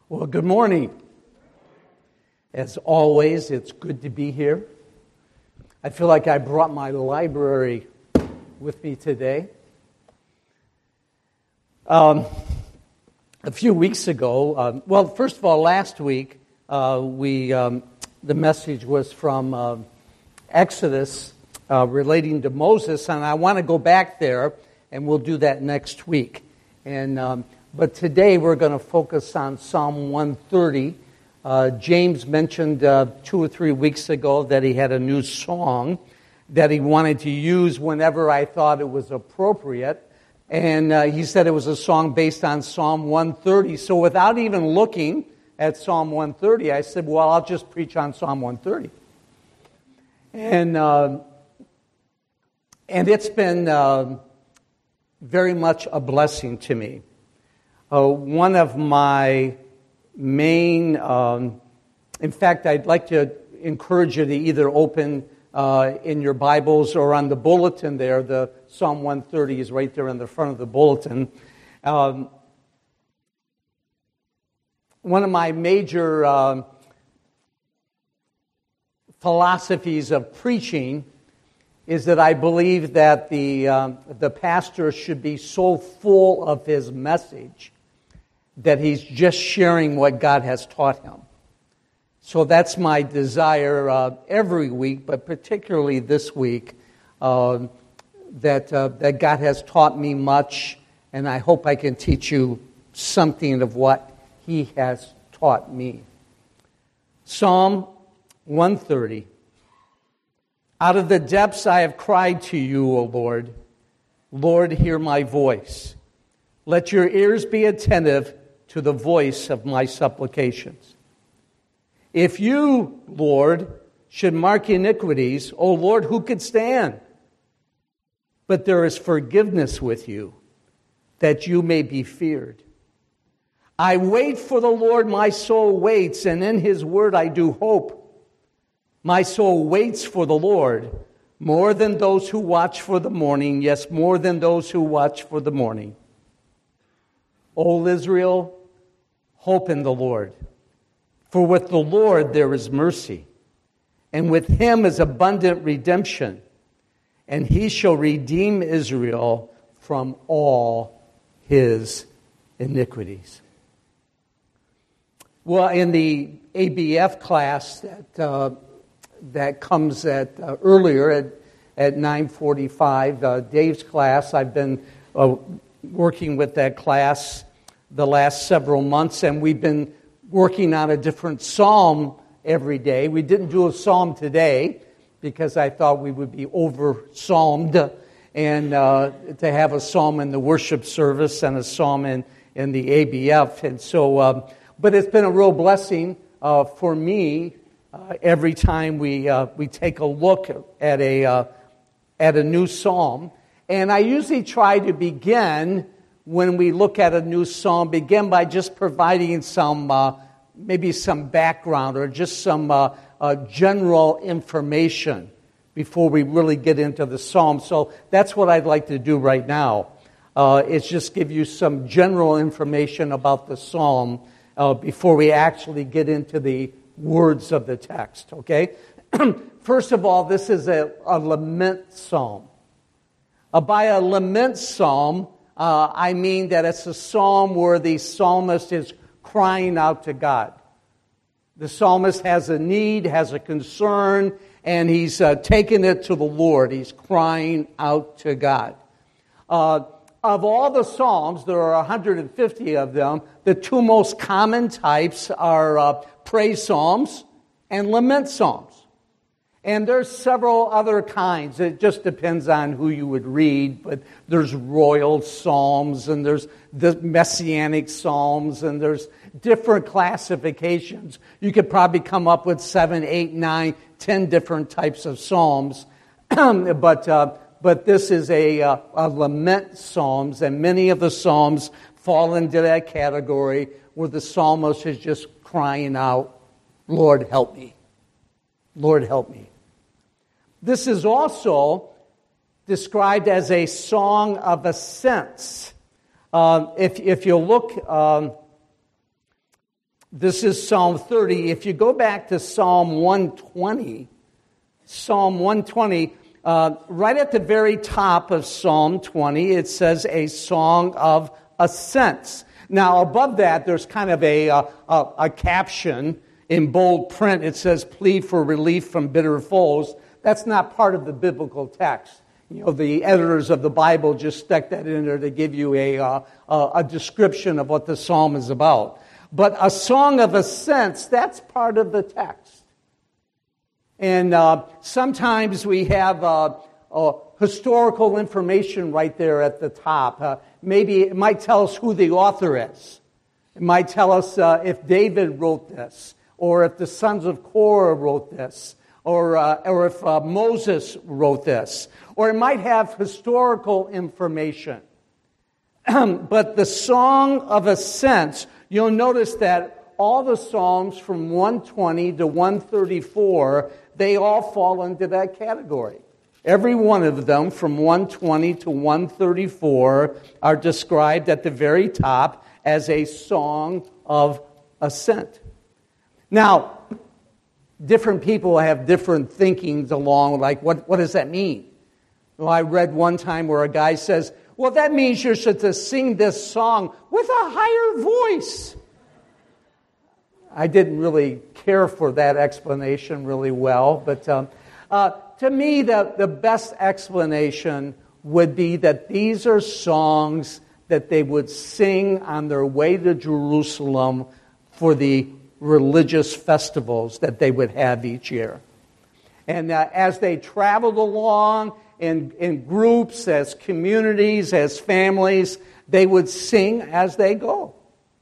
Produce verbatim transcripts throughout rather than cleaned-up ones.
Well, good morning. As always, it's good to be here. I feel like I brought my library with me today. Um, a few weeks ago, um, well, first of all, last week, uh, we um, the message was from uh, Exodus uh, relating to Moses, and I want to go back there, and we'll do that next week. And um, But today we're going to focus on Psalm one thirty. Uh, James mentioned uh, two or three weeks ago that he had a new song that he wanted to use whenever I thought it was appropriate. And uh, he said it was a song based on Psalm one thirty. So without even looking at Psalm one thirty, I said, well, I'll just preach on Psalm one thirty. And, uh, and it's been uh, very much a blessing to me. Uh, one of my main, um, in fact, I'd like to encourage you to either open uh, in your Bibles or on the bulletin there. The Psalm one thirty is right there in the front of the bulletin. Um, one of my major um, philosophies of preaching is that I believe that the um, the pastor should be so full of his message that he's just sharing what God has taught him. So that's my desire uh, every week, but particularly this week, uh, that uh, that God has taught me much, and I hope I can teach you something of what He has taught me. Psalm one thirty. Out of the depths I have cried to you, O Lord. Lord, hear my voice. Let your ears be attentive to the voice of my supplications. If you, Lord, should mark iniquities, O Lord, who could stand? But there is forgiveness with you, that you may be feared. I wait for the Lord, my soul waits, and in His word I do hope. My soul waits for the Lord, more than those who watch for the morning, yes, more than those who watch for the morning. O Israel, hope in the Lord. For with the Lord there is mercy, and with Him is abundant redemption, and He shall redeem Israel from all his iniquities. Well, in the A B F class that uh, that comes at uh, earlier at at nine forty-five, uh, Dave's class, I've been uh, working with that class the last several months, and we've been working on a different psalm every day. We didn't do a psalm today because I thought we would be over-psalmed, and uh, to have a psalm in the worship service and a psalm in, in the A B F. And so, uh, but it's been a real blessing uh, for me uh, every time we uh, we take a look at a uh, at a new psalm. And I usually try to begin, when we look at a new psalm, begin by just providing some, uh, maybe some background or just some uh, uh, general information before we really get into the psalm. So that's what I'd like to do right now. Uh, is just give you some general information about the psalm uh, before we actually get into the words of the text, okay? First of all, this is a, a lament psalm. Uh, by a lament psalm, Uh, I mean that it's a psalm where the psalmist is crying out to God. The psalmist has a need, has a concern, and he's uh, taking it to the Lord. He's crying out to God. Uh, of all the psalms, there are one hundred fifty of them. The two most common types are uh, praise psalms and lament psalms. And there's several other kinds. It just depends on who you would read. But there's royal psalms, and there's the messianic psalms, and there's different classifications. You could probably come up with seven, eight, nine, ten different types of psalms. but uh, but this is a, uh, a lament psalms, and many of the psalms fall into that category where the psalmist is just crying out, Lord, help me. Lord, help me. This is also described as a song of ascents. Uh, if, if you look um, This is Psalm thirty. If you go back to Psalm one twenty, Psalm one twenty, uh, right at the very top of Psalm twenty, it says a song of ascents. Now, above that, there's kind of a, a, a caption in bold print. It says, plea for relief from bitter foes. That's not part of the biblical text. You know, the editors of the Bible just stuck that in there to give you a, uh, a description of what the psalm is about. But a song of ascents, that's part of the text. And uh, sometimes we have uh, uh, historical information right there at the top. Uh, maybe it might tell us who the author is. It might tell us uh, if David wrote this, or if the sons of Korah wrote this, or, uh, or if uh, Moses wrote this. Or it might have historical information. But the Song of Ascents, you'll notice that all the Psalms from one twenty to one thirty-four, they all fall into that category. Every one of them from one twenty to one thirty-four are described at the very top as a song of ascent. Now, different people have different thinkings along, like what, what does that mean? Well, I read one time where a guy says, well, that means you're supposed to sing this song with a higher voice. I didn't really care for that explanation really well, but um, uh, to me, the, the best explanation would be that these are songs that they would sing on their way to Jerusalem for the religious festivals that they would have each year. And uh, as they traveled along in, in groups, as communities, as families, they would sing as they go.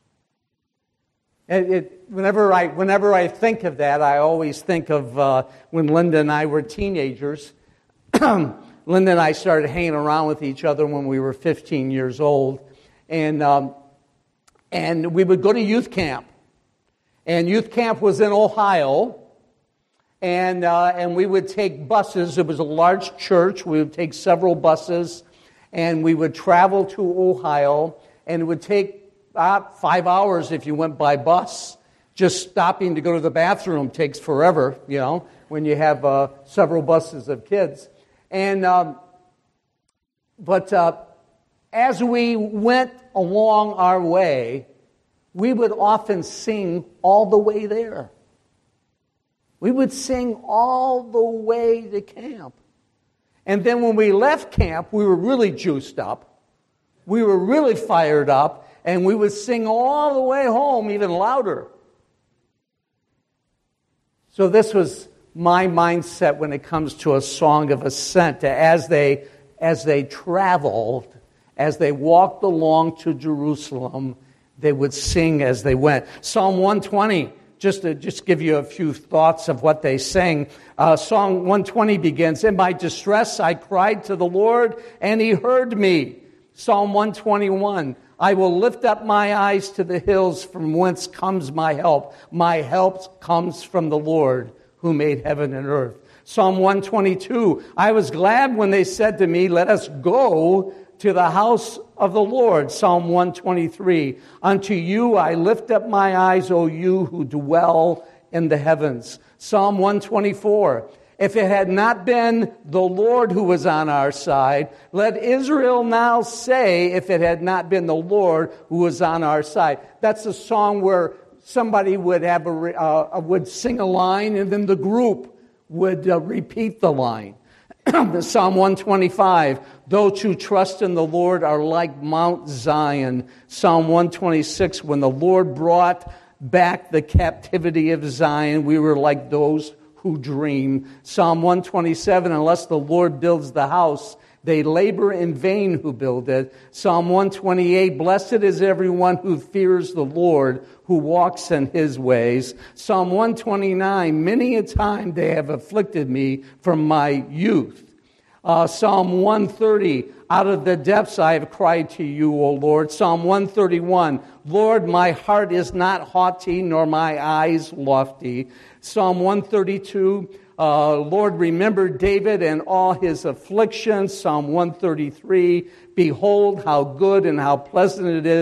And it, whenever I whenever I think of that, I always think of uh, when Linda and I were teenagers. Linda and I started hanging around with each other when we were fifteen years old. And, um, and we would go to youth camp. And youth camp was in Ohio. And uh, and we would take buses. It was a large church. We would take several buses, and we would travel to Ohio. And it would take uh, five hours if you went by bus. Just stopping to go to the bathroom takes forever, you know, when you have uh, several buses of kids. And um, but uh, as we went along our way, we would often sing all the way there. We would sing all the way to camp. And then when we left camp, we were really juiced up. We were really fired up. And we would sing all the way home, even louder. So this was my mindset when it comes to a song of ascent. As they, as they traveled, as they walked along to Jerusalem, they would sing as they went. Psalm one twenty. Just to just give you a few thoughts of what they sang. Uh, Psalm one twenty begins, in my distress I cried to the Lord, and He heard me. Psalm one twenty-one, I will lift up my eyes to the hills from whence comes my help. My help comes from the Lord who made heaven and earth. Psalm one twenty-two, I was glad when they said to me, let us go to the house of the Lord. Psalm one twenty-three, unto you I lift up my eyes, O you who dwell in the heavens. Psalm one twenty-four, if it had not been the Lord who was on our side, let Israel now say, if it had not been the Lord who was on our side. That's a song where somebody would have a, uh, would sing a line, and then the group would uh, repeat the line. Psalm one twenty-five, those who trust in the Lord are like Mount Zion. Psalm one twenty-six, when the Lord brought back the captivity of Zion, we were like those who dream. Psalm one twenty-seven, unless the Lord builds the house, they labor in vain who build it. Psalm one twenty-eight, blessed is everyone who fears the Lord, who walks in His ways. Psalm one twenty-nine, many a time they have afflicted me from my youth. Uh, Psalm one thirty, out of the depths I have cried to you, O Lord. Psalm one thirty-one, Lord, my heart is not haughty, nor my eyes lofty. Psalm one thirty-two, uh, Lord, remember David and all his afflictions. Psalm one thirty-three, behold how good and how pleasant it is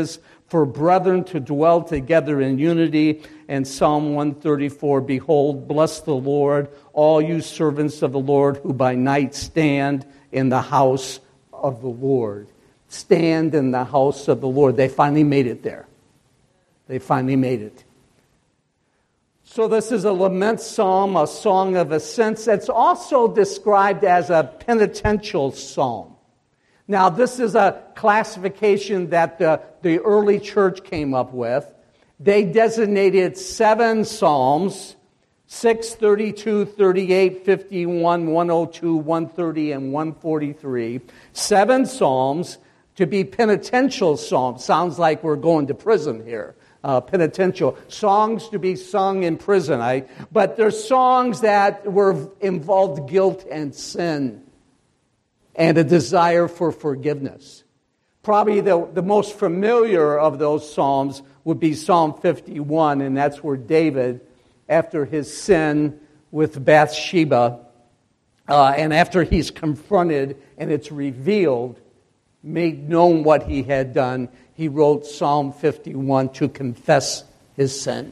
for brethren to dwell together in unity. And Psalm one thirty-four, behold, bless the Lord, all you servants of the Lord who by night stand in the house of the Lord. Stand in the house of the Lord. They finally made it there. They finally made it. So this is a lament psalm, a song of ascents. It's also described as a penitential psalm. Now, this is a classification that the, the early church came up with. They designated seven psalms, six, thirty-two, thirty-eight, fifty-one, one oh two, one thirty, and one forty-three. Seven psalms to be penitential psalms. Sounds like we're going to prison here. Uh, penitential. Songs to be sung in prison. I, but they're songs that were involved guilt and sin and a desire for forgiveness. Probably the, the most familiar of those psalms would be Psalm fifty-one, and that's where David, after his sin with Bathsheba, uh, and after he's confronted and it's revealed, made known what he had done, he wrote Psalm fifty-one to confess his sin.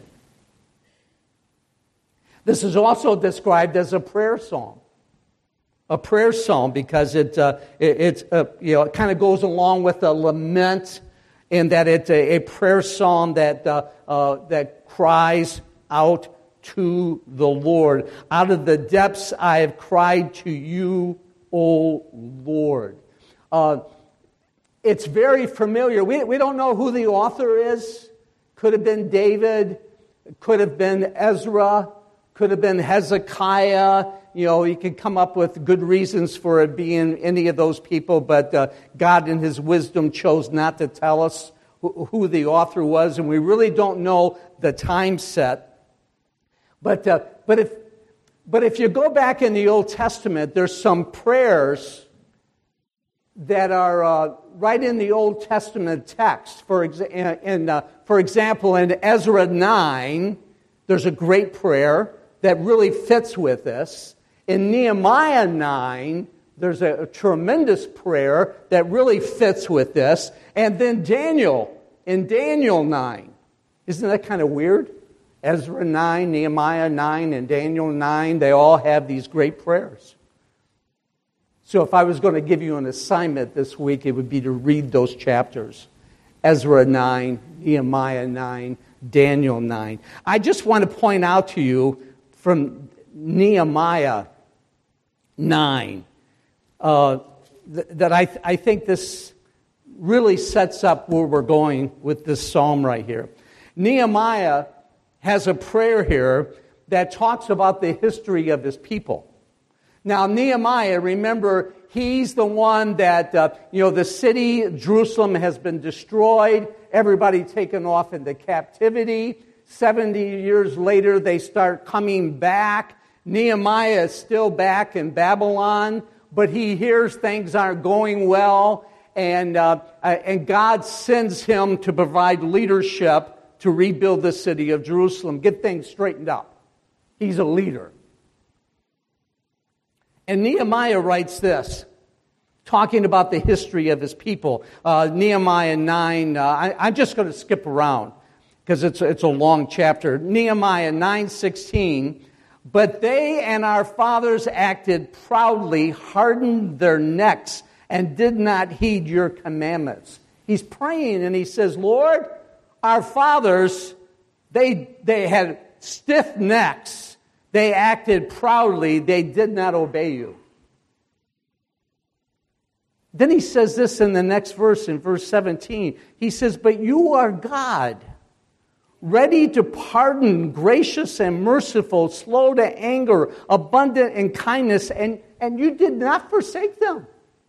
This is also described as a prayer psalm. A prayer psalm because it uh, it, it uh, you know it kind of goes along with a lament in that it's a, a prayer psalm that uh, uh, that cries out to the Lord. Out of the depths I have cried to you, O Lord. Uh, It's very familiar. We, we don't know who the author is. Could have been David. Could have been Ezra. Could have been Hezekiah. You know, you can come up with good reasons for it being any of those people, but uh, God in His wisdom chose not to tell us who, who the author was, and we really don't know the time set. But uh, but if but if you go back in the Old Testament, there's some prayers that are uh, right in the Old Testament text. For exa- in, uh, for example, in Ezra nine, there's a great prayer that really fits with this. In Nehemiah nine, there's a, a tremendous prayer that really fits with this. And then Daniel, in Daniel nine. Isn't that kind of weird? Ezra nine, Nehemiah nine, and Daniel nine, they all have these great prayers. So if I was going to give you an assignment this week, it would be to read those chapters. Ezra nine, Nehemiah nine, Daniel nine. I just want to point out to you from Nehemiah nine uh, th- that I, th- I think this really sets up where we're going with this psalm right here. Nehemiah has a prayer here that talks about the history of his people. Now, Nehemiah, remember, he's the one that, uh, you know, the city, Jerusalem, has been destroyed. Everybody taken off into captivity. seventy years later, they start coming back. Nehemiah is still back in Babylon, but he hears things aren't going well, and, uh, and God sends him to provide leadership to rebuild the city of Jerusalem, get things straightened up. He's a leader. And Nehemiah writes this, talking about the history of his people. Uh, Nehemiah nine, uh, I, I'm just going to skip around because it's, it's a long chapter. Nehemiah nine sixteen, but they and our fathers acted proudly, hardened their necks, and did not heed your commandments. He's praying and he says, Lord, our fathers, they, they had stiff necks. They acted proudly. They did not obey you. Then he says this in the next verse, in verse seventeen. He says, but you are God, ready to pardon, gracious and merciful, slow to anger, abundant in kindness, and, and you did not forsake them.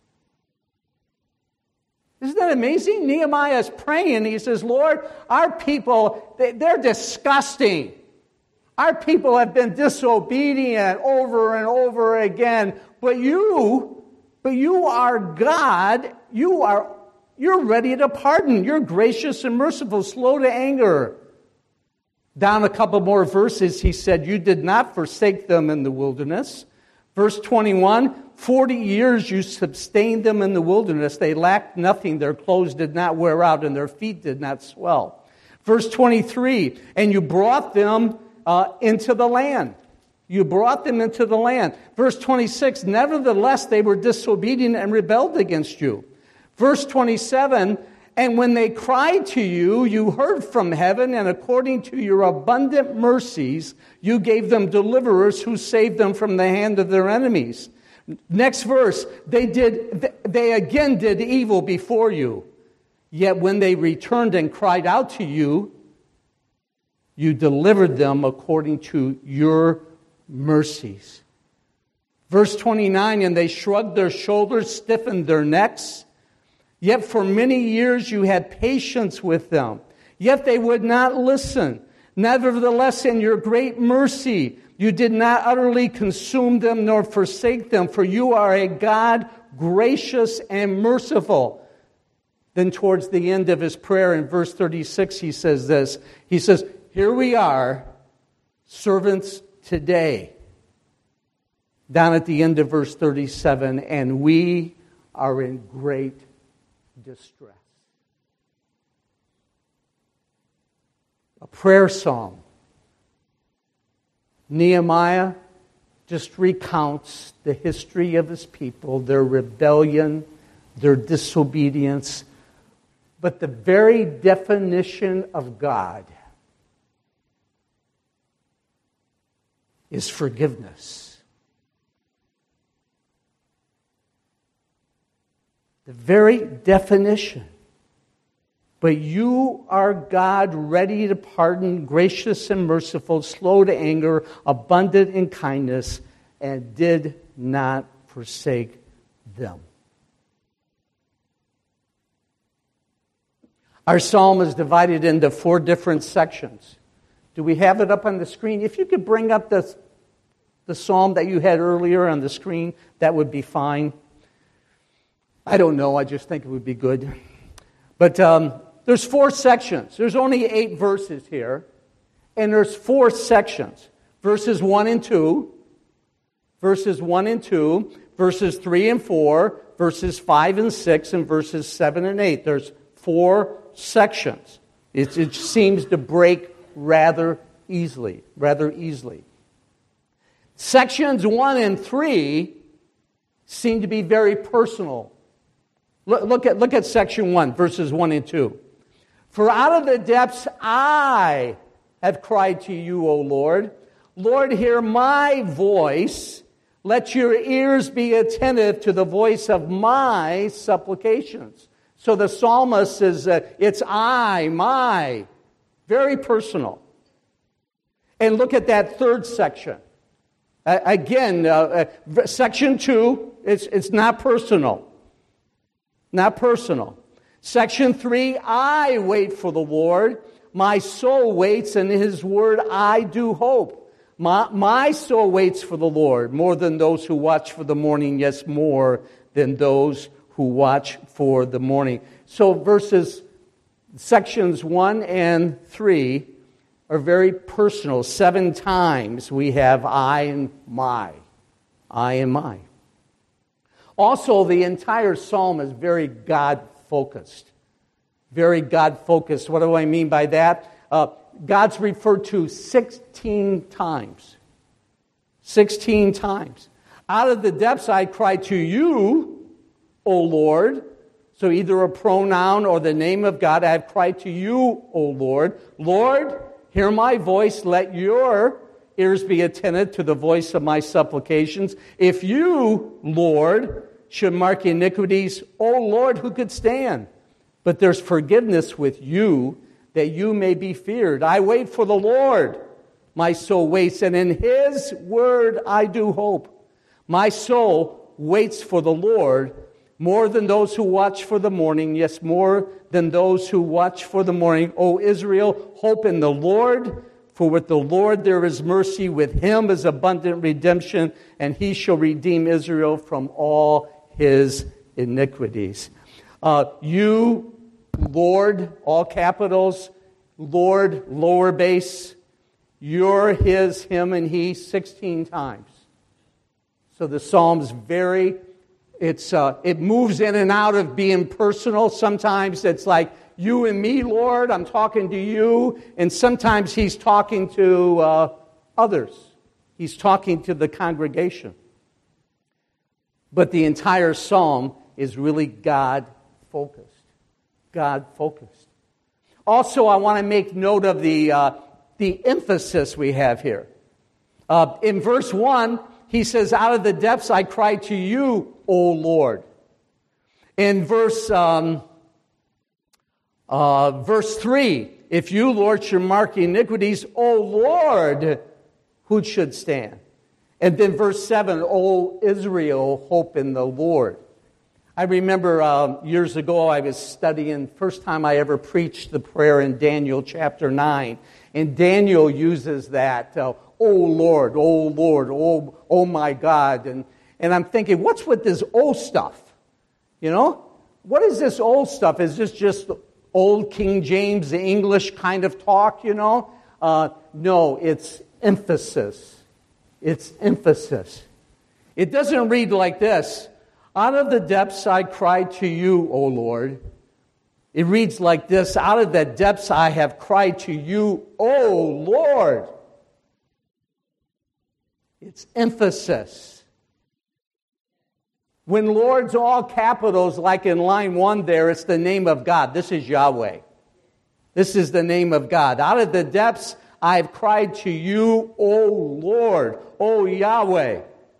Isn't that amazing? Nehemiah is praying. He says, Lord, our people, they, they're disgusting. Our people have been disobedient over and over again, but you, but you are God. You are, you're ready to pardon. You're gracious and merciful, slow to anger. Down a couple more verses, he said, you did not forsake them in the wilderness, Verse twenty-one, forty years you sustained them in the wilderness. They lacked nothing. Their clothes did not wear out and their feet did not swell. Verse twenty-three, and you brought them uh, into the land. You brought them into the land. Verse twenty-six, nevertheless they were disobedient and rebelled against you. Verse twenty-seven, and when they cried to you, you heard from heaven, and according to your abundant mercies, you gave them deliverers who saved them from the hand of their enemies. Next verse, they did, they again did evil before you. Yet when they returned and cried out to you, you delivered them according to your mercies. Verse twenty-nine, and they shrugged their shoulders, stiffened their necks. Yet for many years you had patience with them. Yet they would not listen. Nevertheless, in your great mercy, you did not utterly consume them nor forsake them, for you are a God gracious and merciful. Then towards the end of his prayer in verse thirty-six, he says this. He says, here we are, servants today. Down at the end of verse thirty-seven, and we are in great distress. A prayer psalm. Nehemiah just recounts the history of his people, their rebellion, their disobedience. But the very definition of God is forgiveness. The very definition. But you are God, ready to pardon, gracious and merciful, slow to anger, abundant in kindness, and did not forsake them. Our psalm is divided into four different sections. Do we have it up on the screen? If you could bring up the, the psalm that you had earlier on the screen, that would be fine. I don't know, I just think it would be good. But um, there's four sections. There's only eight verses here. And there's four sections. Verses one and two. Verses one and two. Verses three and four. Verses five and six. And verses seven and eight. There's four sections. It, it seems to break rather easily. Rather easily. Sections one and three seem to be very personal. Look, look at, look at section one, verses one and two. For out of the depths I have cried to you, O Lord. Lord, hear my voice. Let your ears be attentive to the voice of my supplications. So the psalmist says, uh, it's I, my. Very personal. And look at that third section. Uh, again, uh, uh, section two, it's, it's not personal. Not personal. Section three, I wait for the Lord. My soul waits, and His word I do hope. My, my soul waits for the Lord more than those who watch for the morning, yes, more than those who watch for the morning. So verses, sections one and three are very personal. Seven times we have I and my. I and my. Also, the entire psalm is very God-focused. Very God-focused. What do I mean by that? Uh, God's referred to sixteen times. Sixteen times. Out of the depths I cry to you, O Lord. So either a pronoun or the name of God. I have cried to you, O Lord. Lord, hear my voice. Let your ears be attentive to the voice of my supplications. If you, Lord, should mark iniquities, O Lord, who could stand? But there's forgiveness with you, that you may be feared. I wait for the Lord. My soul waits, and in His word I do hope. My soul waits for the Lord more than those who watch for the morning. Yes, more than those who watch for the morning. O Israel, hope in the Lord. For with the Lord there is mercy, with Him is abundant redemption, and He shall redeem Israel from all his iniquities. Uh, you, Lord, all capitals, Lord, lowercase, you're, his, him, and he, sixteen times. So the psalm's very, it's uh, it moves in and out of being personal. Sometimes it's like, you and me, Lord, I'm talking to you. And sometimes he's talking to uh, others. He's talking to the congregation. But the entire psalm is really God-focused. God-focused. Also, I want to make note of the, uh, the emphasis we have here. Uh, in verse one, he says, out of the depths I cry to you, O Lord. In verse... Um, Uh, verse three, if you, Lord, should mark iniquities, O Lord, who should stand? And then verse seven, O Israel, hope in the Lord. I remember uh, years ago I was studying, first time I ever preached the prayer in Daniel chapter nine. And Daniel uses that, uh, O Lord, O Lord, O, oh my God. And, and I'm thinking, what's with this old stuff? You know? What is this old stuff? Is this just old King James English kind of talk, you know? Uh, no, it's emphasis. It's emphasis. It doesn't read like this. Out of the depths I cried to you, O Lord. It reads like this. Out of the depths I have cried to you, O Lord. It's emphasis. When Lord's all capitals, like in line one there, it's the name of God. This is Yahweh. This is the name of God. Out of the depths I have cried to you, O Lord, O Yahweh.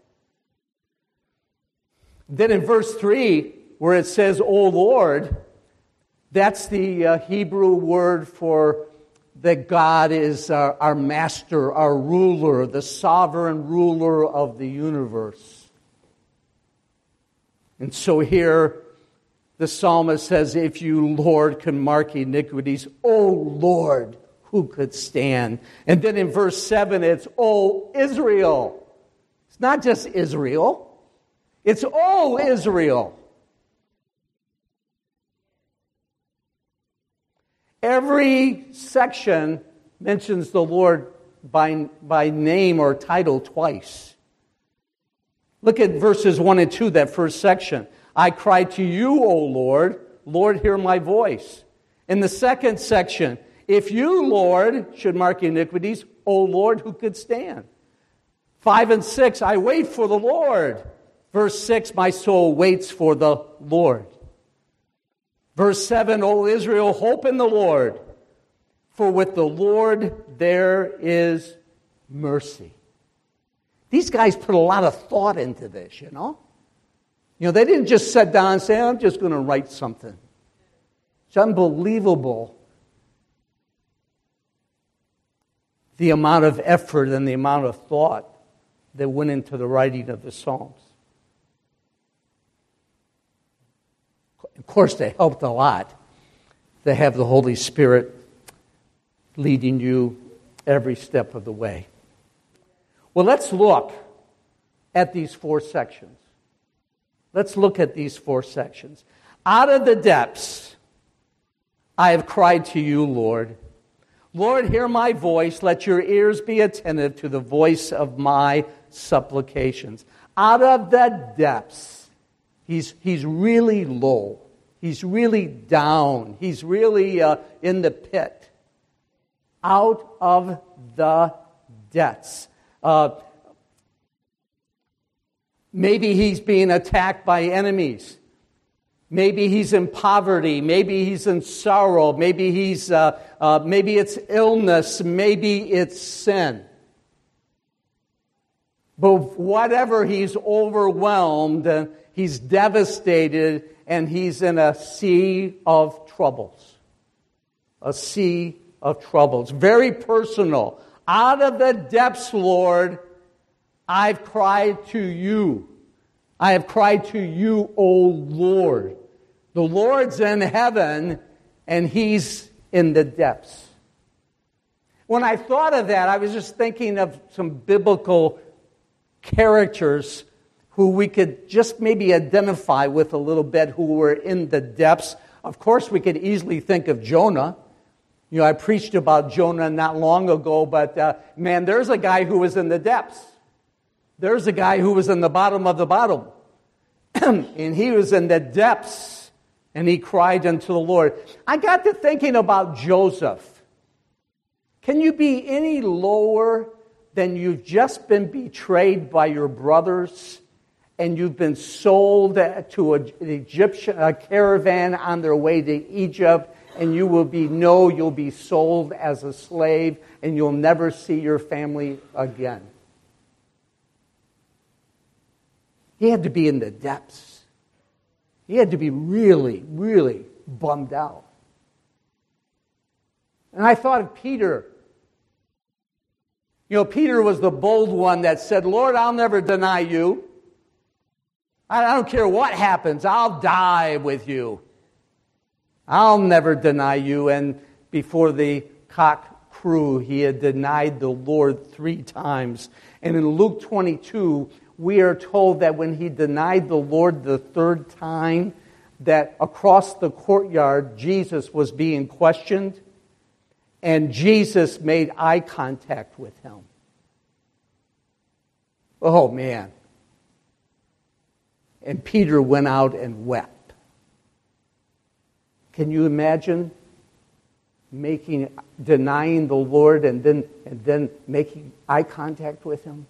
Then in verse three, where it says, O Lord, that's the uh, Hebrew word for that God is uh, our master, our ruler, the sovereign ruler of the universe. And so here, the psalmist says, if you, Lord, can mark iniquities, O Lord, who could stand? And then in verse seven, it's, O Israel. It's not just Israel. It's, O Israel. Every section mentions the Lord by, by name or title twice. Look at verses one and two, that first section. I cry to you, O Lord. Lord, hear my voice. In the second section, if you, Lord, should mark iniquities, O Lord, who could stand? Five and six, I wait for the Lord. Verse six, my soul waits for the Lord. Verse seven, O Israel, hope in the Lord. For with the Lord there is mercy. These guys put a lot of thought into this, you know. You know, they didn't just sit down and say, I'm just going to write something. It's unbelievable the amount of effort and the amount of thought that went into the writing of the Psalms. Of course, they helped a lot. They have the Holy Spirit leading you every step of the way. Well, let's look at these four sections. Let's look at these four sections. Out of the depths, I have cried to you, Lord. Lord, hear my voice. Let your ears be attentive to the voice of my supplications. Out of the depths, he's, he's really low. He's really down. He's really uh, in the pit. Out of the depths. Uh, maybe he's being attacked by enemies. Maybe he's in poverty. Maybe he's in sorrow. Maybe he's uh, uh, maybe it's illness. Maybe it's sin. But whatever, he's overwhelmed. Uh, he's devastated, and he's in a sea of troubles. A sea of troubles. Very personal. Out of the depths, Lord, I've cried to you. I have cried to you, O Lord. The Lord's in heaven, and he's in the depths. When I thought of that, I was just thinking of some biblical characters who we could just maybe identify with a little bit, who were in the depths. Of course, we could easily think of Jonah. You know, I preached about Jonah not long ago, but uh, man, there's a guy who was in the depths. There's a guy who was in the bottom of the bottom. And he was in the depths. And he cried unto the Lord. I got to thinking about Joseph. Can you be any lower than you've just been betrayed by your brothers, and you've been sold to an Egyptian a caravan on their way to Egypt, and you will be know you'll be sold as a slave, and you'll never see your family again? He had to be in the depths. He had to be really, really bummed out. And I thought of Peter. You know, Peter was the bold one that said, Lord, I'll never deny you. I don't care what happens. I'll die with you. I'll never deny you. And before the cock crew, he had denied the Lord three times. And in Luke twenty-two, we are told that when he denied the Lord the third time, that across the courtyard, Jesus was being questioned. And Jesus made eye contact with him. Oh, man. And Peter went out and wept. Can you imagine making, denying the Lord and then, and then making eye contact with him?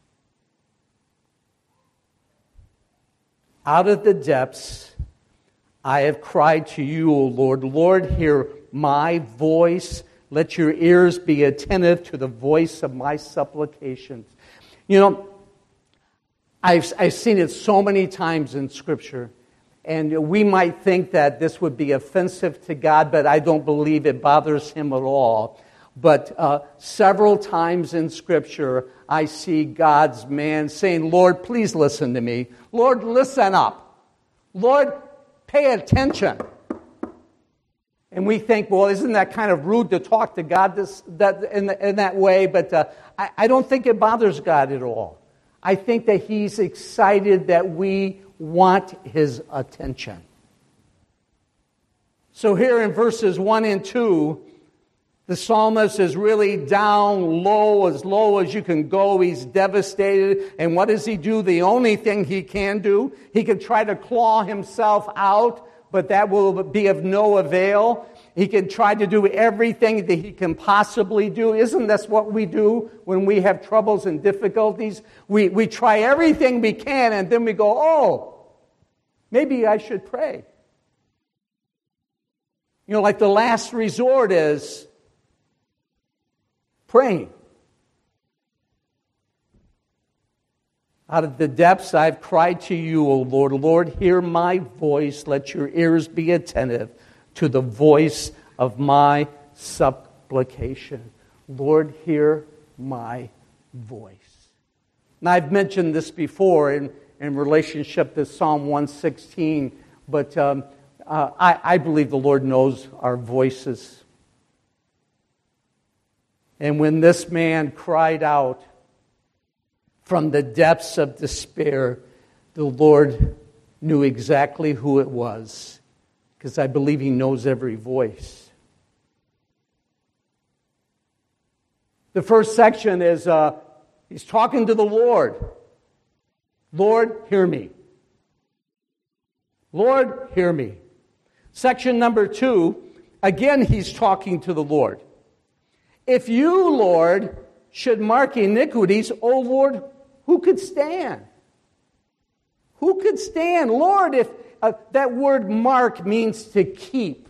Out of the depths, I have cried to you, O Lord. Lord, hear my voice. Let your ears be attentive to the voice of my supplications. You know, I've, I've seen it so many times in Scripture, and we might think that this would be offensive to God, but I don't believe it bothers him at all. But uh, several times in Scripture, I see God's man saying, Lord, please listen to me. Lord, listen up. Lord, pay attention. And we think, well, isn't that kind of rude to talk to God this, that, in, in that way? But uh, I, I don't think it bothers God at all. I think that He's excited that we want His attention. So here in verses one and two, the psalmist is really down low, as low as you can go. He's devastated. And what does he do? The only thing he can do, he can try to claw himself out, but that will be of no avail. He can try to do everything that he can possibly do. Isn't this what we do when we have troubles and difficulties? We, we try everything we can, and then we go, oh, maybe I should pray. You know, like the last resort is praying. Out of the depths I've cried to you, O Lord. Lord, hear my voice. Let your ears be attentive to the voice of my supplication. Lord, hear my voice. Now, I've mentioned this before in, in relationship to Psalm one sixteen, but um, uh, I, I believe the Lord knows our voices. And when this man cried out from the depths of despair, the Lord knew exactly who it was, because I believe He knows every voice. The first section is, uh, he's talking to the Lord. Lord, hear me. Lord, hear me. Section number two, again he's talking to the Lord. If you, Lord, should mark iniquities, O Lord, who could stand? Who could stand? Lord, if uh, that word mark means to keep.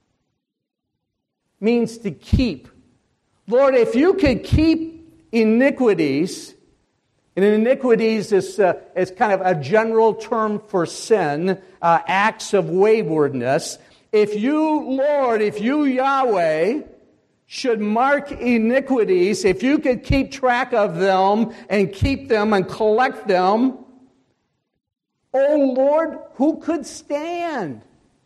Means to keep. Lord, if you could keep iniquities, and iniquities is, uh, is kind of a general term for sin, uh, acts of waywardness. If you, Lord, if you, Yahweh, should mark iniquities, if you could keep track of them and keep them and collect them, oh Lord, who could stand?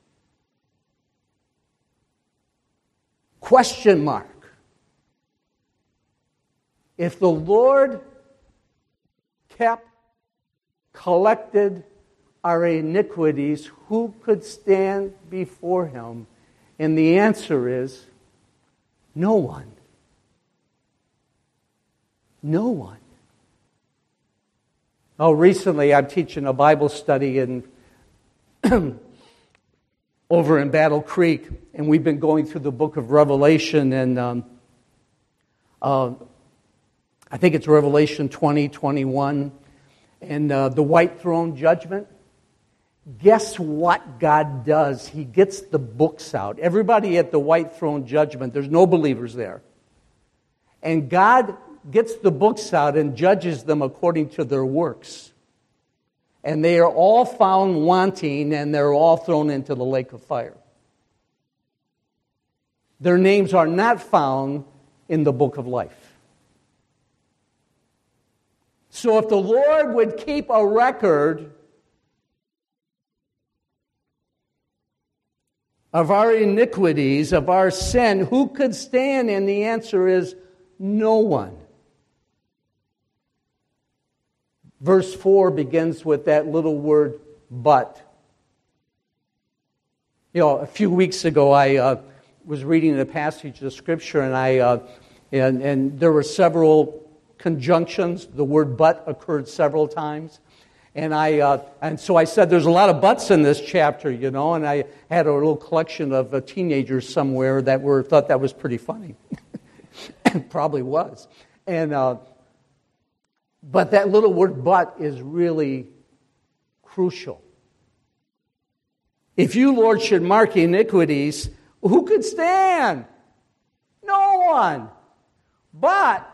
Question mark. If the Lord kept, collected our iniquities, who could stand before Him? And the answer is, no one. No one. Oh, recently I'm teaching a Bible study in over in Battle Creek, and we've been going through the book of Revelation, and um, uh, I think it's Revelation twenty, twenty-one, and uh, the white throne judgment. Guess what God does? He gets the books out. Everybody at the white throne judgment, there's no believers there. And God gets the books out and judges them according to their works. And they are all found wanting, and they're all thrown into the lake of fire. Their names are not found in the book of life. So if the Lord would keep a record of our iniquities, of our sin, who could stand? And the answer is no one. Verse four begins with that little word, but. You know, a few weeks ago I uh, was reading a passage of Scripture, and I uh, and, and there were several conjunctions. The word but occurred several times. And I uh, and so I said, there's a lot of buts in this chapter, you know, and I had a little collection of uh, teenagers somewhere that were thought that was pretty funny. Probably was. And uh, but that little word but is really crucial. If you, Lord, should mark iniquities, who could stand? No one. But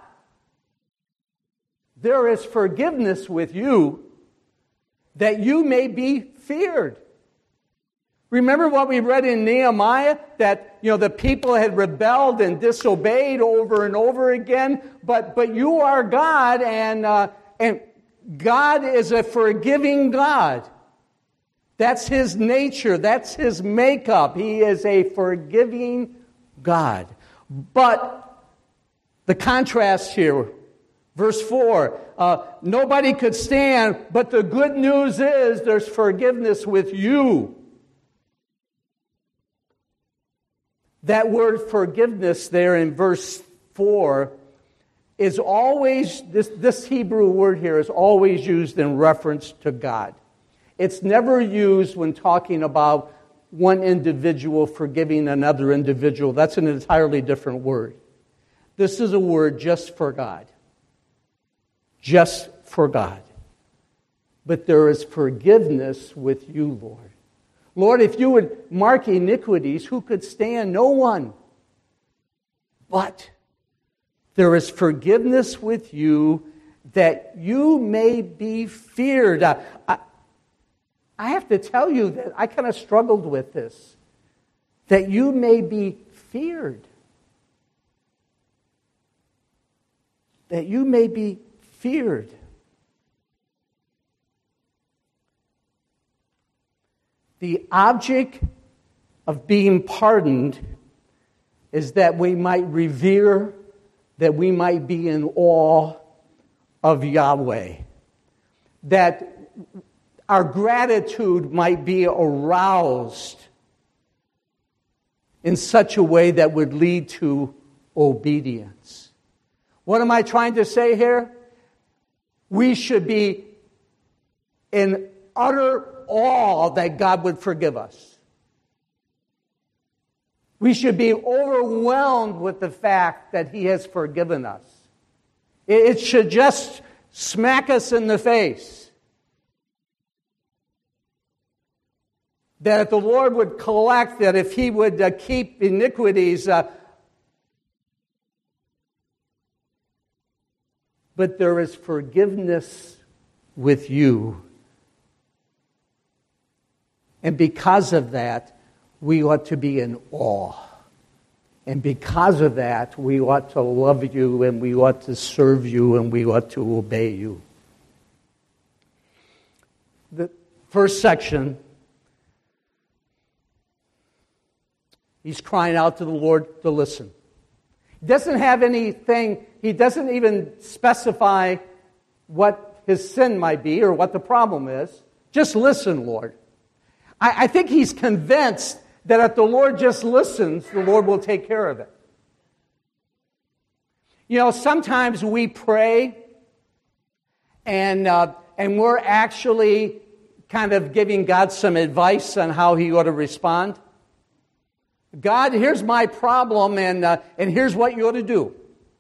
there is forgiveness with you, that you may be feared. Remember what we read in Nehemiah? That, you know, the people had rebelled and disobeyed over and over again. But but you are God, and uh, and God is a forgiving God. That's His nature. That's His makeup. He is a forgiving God. But the contrast here, verse four, uh, nobody could stand, but the good news is there's forgiveness with you. That word forgiveness there in verse four is always, this, this Hebrew word here is always used in reference to God. It's never used when talking about one individual forgiving another individual. That's an entirely different word. This is a word just for God. Just for God. But there is forgiveness with you, Lord. Lord, if you would mark iniquities, who could stand? No one. But there is forgiveness with you, that you may be feared. I, I, I have to tell you that I kind of struggled with this. That you may be feared. That you may be feared. The object of being pardoned is that we might revere, that we might be in awe of Yahweh. That our gratitude might be aroused in such a way that would lead to obedience. What am I trying to say here? We should be in utter awe that God would forgive us. We should be overwhelmed with the fact that He has forgiven us. It should just smack us in the face. That if the Lord would collect, that if He would uh, keep iniquities, uh, but there is forgiveness with you. And because of that, we ought to be in awe. And because of that, we ought to love you, and we ought to serve you, and we ought to obey you. The first section, he's crying out to the Lord to listen. He doesn't have anything, he doesn't even specify what his sin might be or what the problem is. Just listen, Lord. I, I think he's convinced that if the Lord just listens, the Lord will take care of it. You know, sometimes we pray, and uh, and we're actually kind of giving God some advice on how He ought to respond. God, here's my problem, and uh, and here's what you ought to do.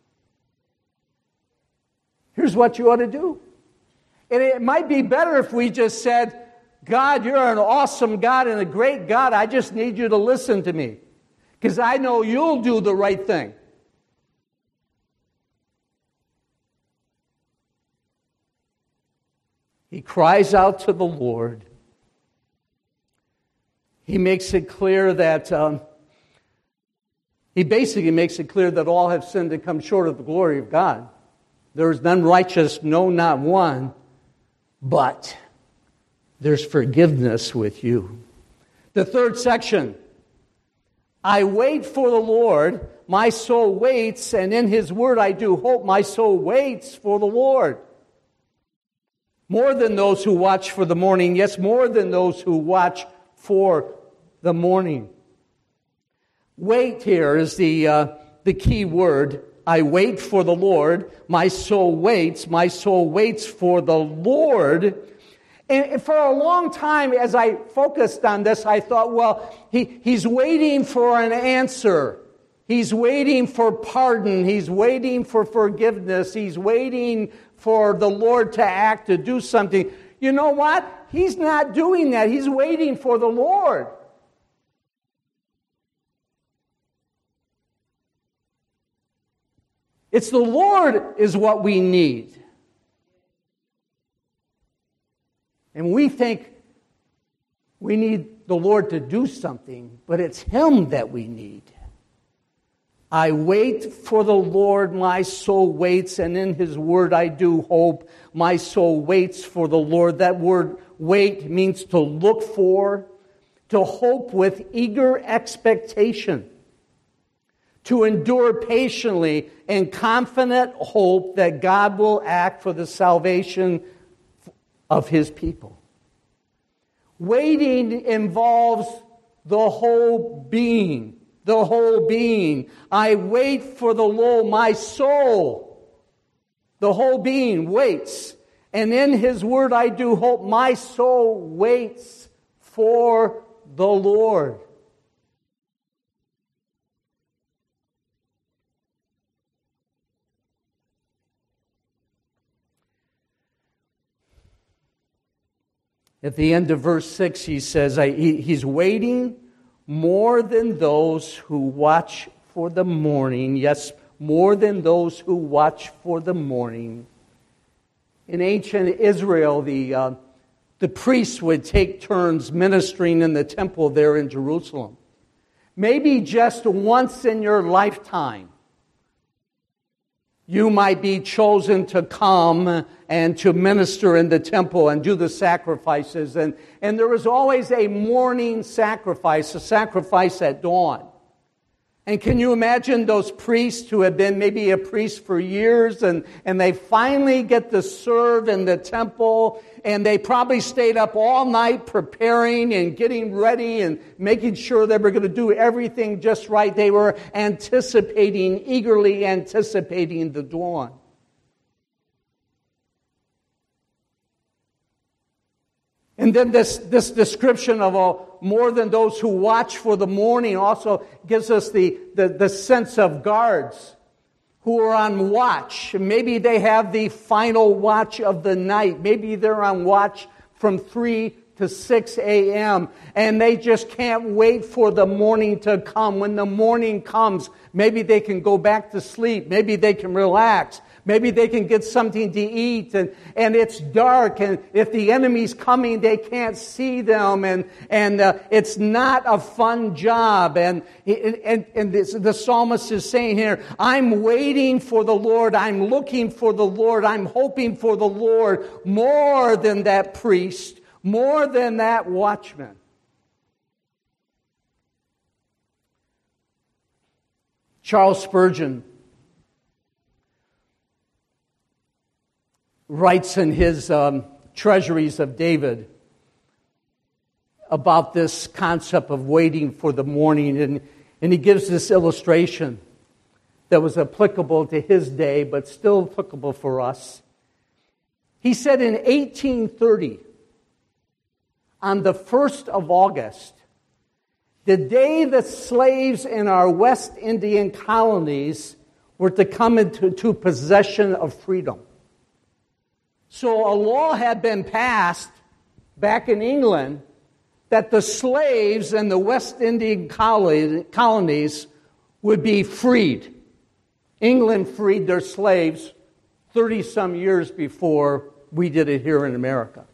Here's what you ought to do. And it might be better if we just said, God, you're an awesome God and a great God. I just need you to listen to me, because I know you'll do the right thing. He cries out to the Lord. He makes it clear that, um, he basically makes it clear that all have sinned and come short of the glory of God. There is none righteous, no, not one, but there's forgiveness with you. The third section, I wait for the Lord, my soul waits, and in His word I do hope. My soul waits for the Lord. More than those who watch for the morning, yes, more than those who watch for the morning. Wait here is the uh, the key word. I wait for the Lord. My soul waits. My soul waits for the Lord. And for a long time, as I focused on this, I thought, well, he, he's waiting for an answer. He's waiting for pardon. He's waiting for forgiveness. He's waiting for the Lord to act, to do something. You know what? He's not doing that. He's waiting for the Lord. It's the Lord is what we need. And we think we need the Lord to do something, but it's Him that we need. I wait for the Lord, my soul waits, and in His word I do hope. My soul waits for the Lord. That word wait means to look for, to hope with eager expectation, to endure patiently in confident hope that God will act for the salvation of His people. Waiting involves the whole being. The whole being. I wait for the Lord, my soul. The whole being waits. And in His word I do hope. My soul waits for the Lord. At the end of verse six, he says, I, he, he's waiting more than those who watch for the morning. Yes, more than those who watch for the morning. In ancient Israel, the, uh, the priests would take turns ministering in the temple there in Jerusalem. Maybe just once in your lifetime, you might be chosen to come and to minister in the temple and do the sacrifices. And, and there was always a morning sacrifice, a sacrifice at dawn. And can you imagine those priests who have been maybe a priest for years and, and they finally get to serve in the temple, and they probably stayed up all night preparing and getting ready and making sure they were going to do everything just right. They were anticipating, eagerly anticipating the dawn. And then this, this description of a, more than those who watch for the morning also gives us the, the, the sense of guards who are on watch. Maybe they have the final watch of the night. Maybe they're on watch from three to six a.m. and they just can't wait for the morning to come. When the morning comes, maybe they can go back to sleep. Maybe they can relax. Maybe they can get something to eat, and, and it's dark, and if the enemy's coming, they can't see them, and, and uh, it's not a fun job. And, and, and this, the psalmist is saying here, I'm waiting for the Lord, I'm looking for the Lord, I'm hoping for the Lord more than that priest, more than that watchman. Charles Spurgeon writes in his um, Treasuries of David about this concept of waiting for the morning. And, and he gives this illustration that was applicable to his day, but still applicable for us. He said in eighteen thirty, on the first of August, the day the slaves in our West Indian colonies were to come into to possession of freedom. So a law had been passed back in England that the slaves in the West Indian colonies would be freed. England freed their slaves thirty-some years before we did it here in America.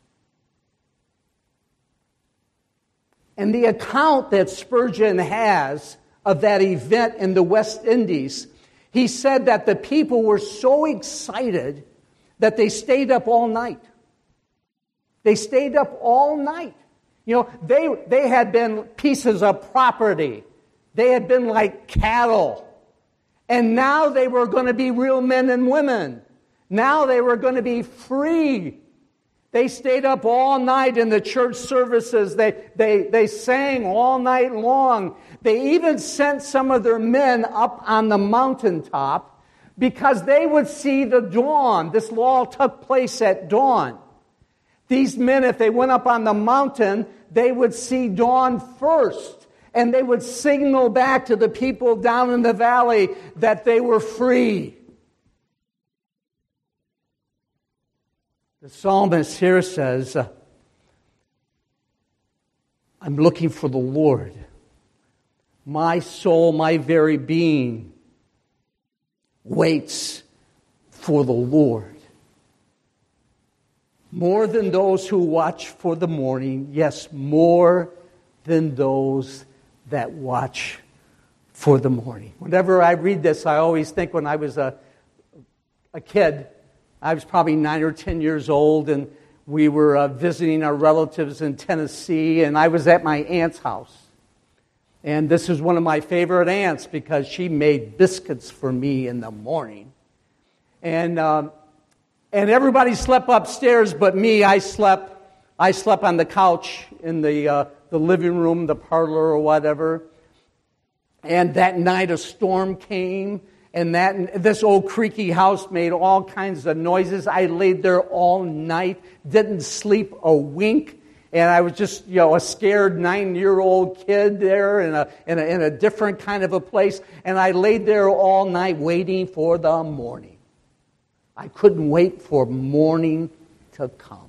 And the account that Spurgeon has of that event in the West Indies, he said that the people were so excited that they stayed up all night. They stayed up all night. You know, they, they had been pieces of property. They had been like cattle. And now they were going to be real men and women. Now they were going to be free. They stayed up all night in the church services. They, they, they sang all night long. They even sent some of their men up on the mountaintop because they would see the dawn. This law took place at dawn. These men, if they went up on the mountain, they would see dawn first. And they would signal back to the people down in the valley that they were free. The psalmist here says, uh, I'm looking for the Lord. My soul, my very being, waits for the Lord. More than those who watch for the morning, yes, more than those that watch for the morning. Whenever I read this, I always think when I was a, a kid, I was probably nine or ten years old, and we were uh, visiting our relatives in Tennessee, and I was at my aunt's house. And this is one of my favorite aunts because she made biscuits for me in the morning. And um, and everybody slept upstairs, but me, I slept I slept on the couch in the uh, the living room, the parlor, or whatever. And that night a storm came. And that this old creaky house made all kinds of noises. I laid there all night, didn't sleep a wink, and I was just, you know, a scared nine-year-old kid there in a, in a in a different kind of a place. And I laid there all night waiting for the morning. I couldn't wait for morning to come.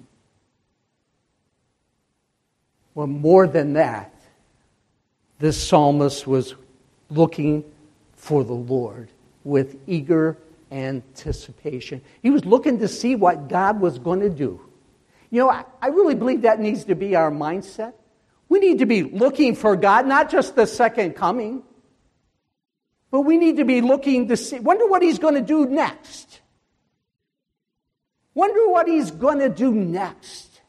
Well, more than that, this psalmist was looking for the Lord with eager anticipation. He was looking to see what God was going to do. You know, I, I really believe that needs to be our mindset. We need to be looking for God, not just the second coming, but we need to be looking to see, wonder what He's going to do next. Wonder what He's going to do next.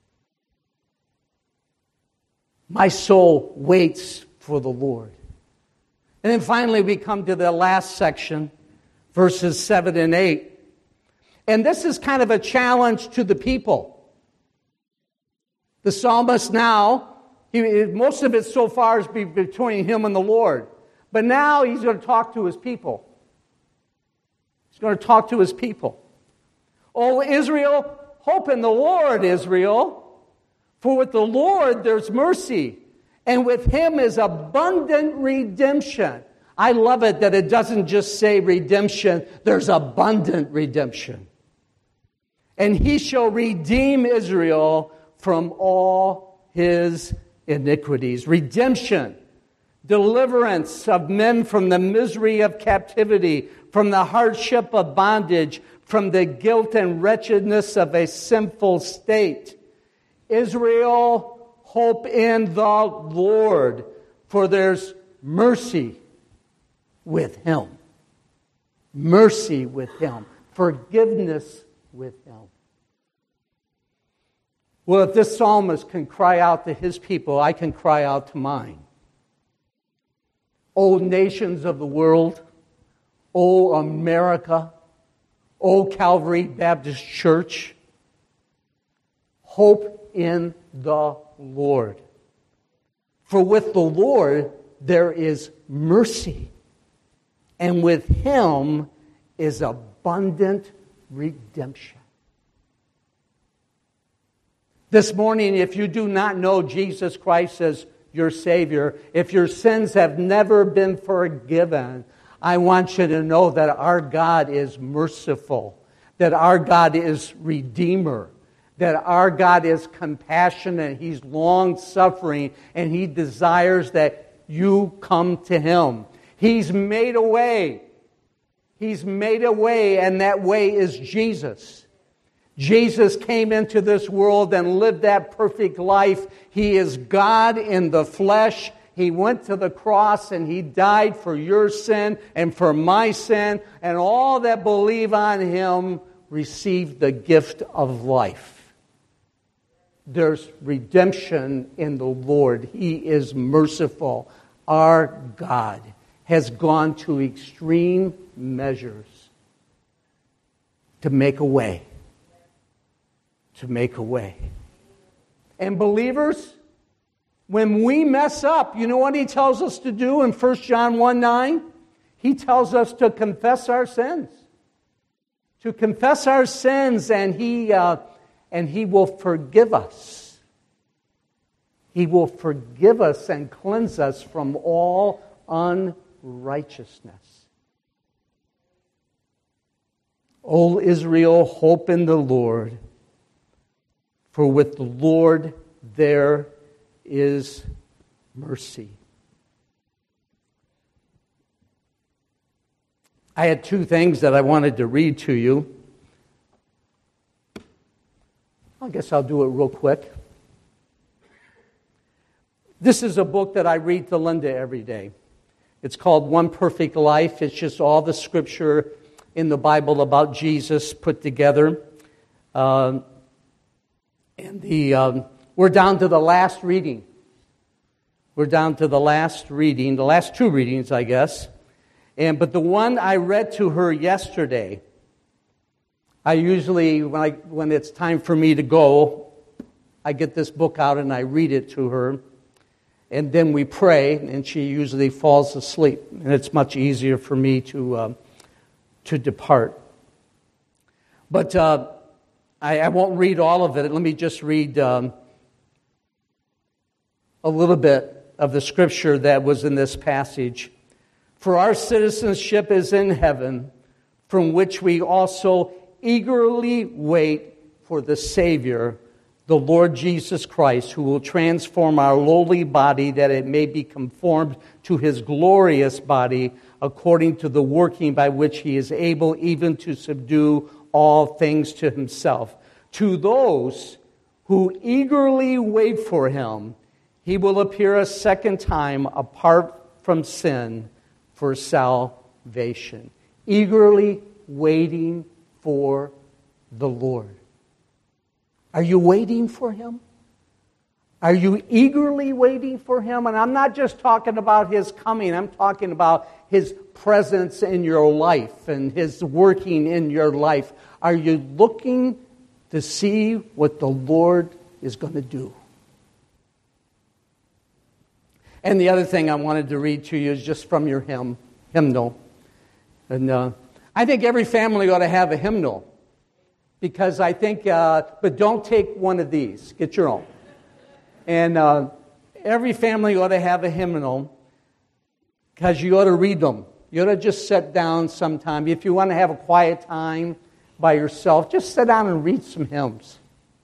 My soul waits for the Lord. And then finally we come to the last section, verses seven and eight. And this is kind of a challenge to the people. The psalmist now, he, most of it so far is between him and the Lord. But now he's going to talk to his people. He's going to talk to his people. O Israel, hope in the Lord, Israel. For with the Lord there's mercy. And with Him is abundant redemption. I love it that it doesn't just say redemption. There's abundant redemption. And He shall redeem Israel from all his iniquities. Redemption. Deliverance of men from the misery of captivity, from the hardship of bondage, from the guilt and wretchedness of a sinful state. Israel, hope in the Lord, for there's mercy with Him. Mercy with Him. Forgiveness with Him. Well, if this psalmist can cry out to his people, I can cry out to mine. O nations of the world, O America, O Calvary Baptist Church, hope in the Lord. For with the Lord there is mercy, and with Him is abundant redemption. This morning, if you do not know Jesus Christ as your Savior, if your sins have never been forgiven, I want you to know that our God is merciful, that our God is Redeemer, that our God is compassionate, He's long-suffering, and He desires that you come to Him. He's made a way. He's made a way, and that way is Jesus. Jesus came into this world and lived that perfect life. He is God in the flesh. He went to the cross and He died for your sin and for my sin, and all that believe on Him receive the gift of life. There's redemption in the Lord. He is merciful. Our God has gone to extreme measures to make a way. To make a way. And believers, when we mess up, you know what He tells us to do in First John one nine? He tells us to confess our sins. To confess our sins, and He uh, and He will forgive us. He will forgive us and cleanse us from all unrighteousness. O Israel, hope in the Lord, for with the Lord there is mercy. I had two things that I wanted to read to you. I guess I'll do it real quick. This is a book that I read to Linda every day. It's called One Perfect Life. It's just all the scripture in the Bible about Jesus put together. Uh, and the um, we're down to the last reading. We're down to the last reading, the last two readings, I guess. And but the one I read to her yesterday, I usually, when I when it's time for me to go, I get this book out and I read it to her. And then we pray, and she usually falls asleep. And it's much easier for me to uh, to depart. But uh, I, I won't read all of it. Let me just read um, a little bit of the scripture that was in this passage. For our citizenship is in heaven, from which we also eagerly wait for the Savior, the Lord Jesus Christ, who will transform our lowly body that it may be conformed to His glorious body, according to the working by which He is able even to subdue all things to Himself. To those who eagerly wait for Him, He will appear a second time apart from sin for salvation. Eagerly waiting for the Lord. Are you waiting for Him? Are you eagerly waiting for Him? And I'm not just talking about His coming. I'm talking about His presence in your life and His working in your life. Are you looking to see what the Lord is going to do? And the other thing I wanted to read to you is just from your hymn, hymnal. And uh, I think every family ought to have a hymnal. Because I think, uh, but don't take one of these. Get your own. And uh, every family ought to have a hymnal because you ought to read them. You ought to just sit down sometime. If you want to have a quiet time by yourself, just sit down and read some hymns.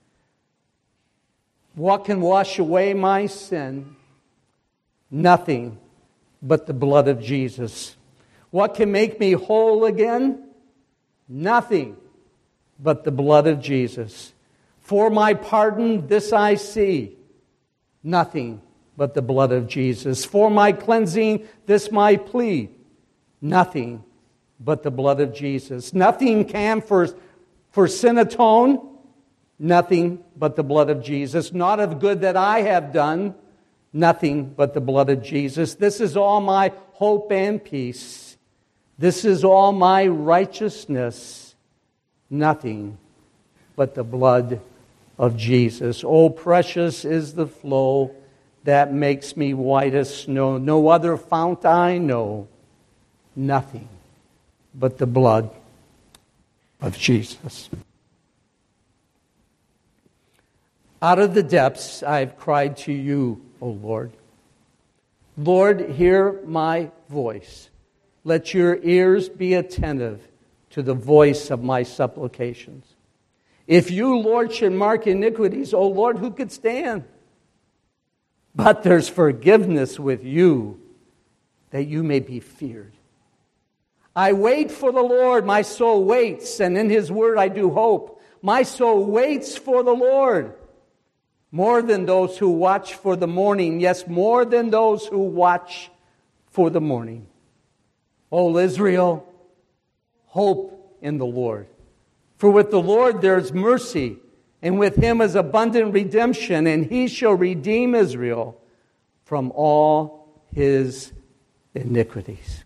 What can wash away my sin? Nothing but the blood of Jesus. What can make me whole again? Nothing but the blood of Jesus. For my pardon, this I see. Nothing but the blood of Jesus. For my cleansing, this my plea. Nothing but the blood of Jesus. Nothing can for, for sin atone. Nothing but the blood of Jesus. Not of good that I have done. Nothing but the blood of Jesus. This is all my hope and peace. This is all my righteousness. Nothing but the blood of Jesus. Oh, precious is the flow that makes me white as snow. No other fount I know. Nothing but the blood of Jesus. Out of the depths I've cried to you, O Lord. Lord, hear my voice. Let your ears be attentive to the voice of my supplications. If you, Lord, should mark iniquities, O Lord, who could stand? But there's forgiveness with you, that you may be feared. I wait for the Lord, my soul waits, and in his word I do hope. My soul waits for the Lord, more than those who watch for the morning. Yes, more than those who watch for the morning. O Israel, hope in the Lord. For with the Lord there is mercy, and with him is abundant redemption, and he shall redeem Israel from all his iniquities.